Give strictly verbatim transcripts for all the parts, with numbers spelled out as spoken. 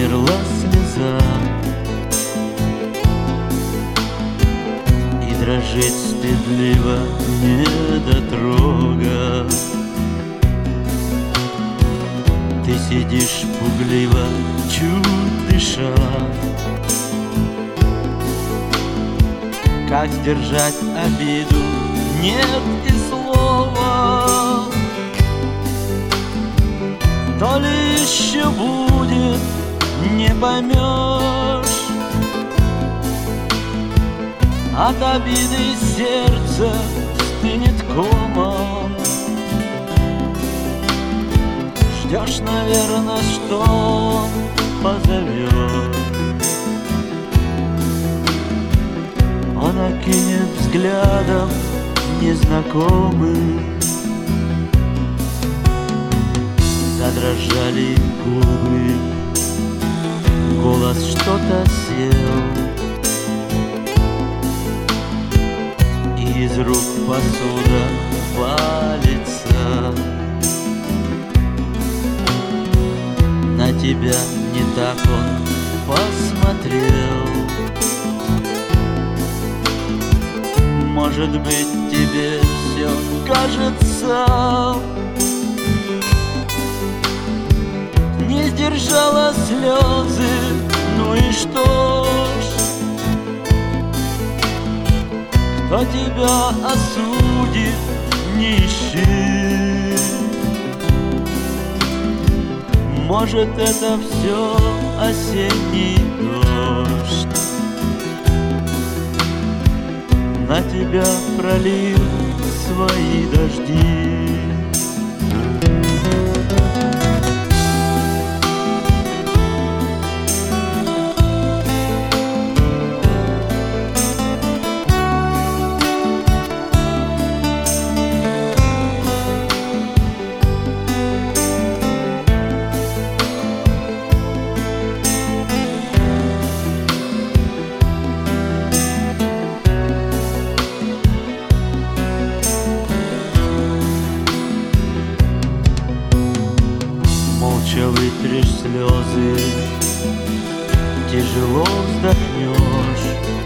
замерла слеза, и дрожит стыдливо недотрога. Ты сидишь пугливо, чуть дыша. Как сдержать обиду, нет и слова. То ли еще будет, не поймешь. От обиды сердце стынет комом. Ждешь, наверное, что он позовет. Он окинет взглядом незнакомым. Задрожали губы, голос что-то сел, и из рук посуда валится. На тебя не так он посмотрел. Может быть, тебе все кажется. Не сдержала слезы, ну и что ж? Кто тебя осудит, не ищи. Может, это все осенний дождь на тебя пролил свои дожди. Молча вытрешь слезы, тяжело вздохнешь.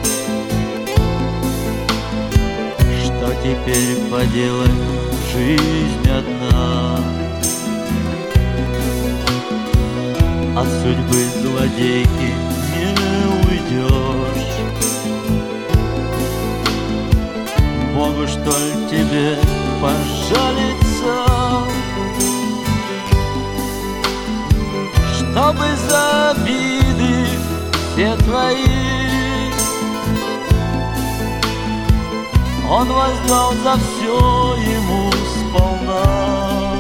Что теперь поделать, жизнь одна. От судьбы злодейки не уйдешь. Богу, что ли, тебе пожалиться, чтобы за обиды все твои он воздал за все ему сполна.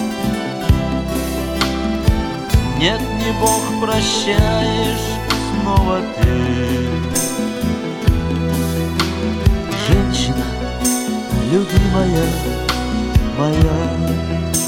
Нет, не Бог прощаешь, снова ты. Женщина, любимая моя,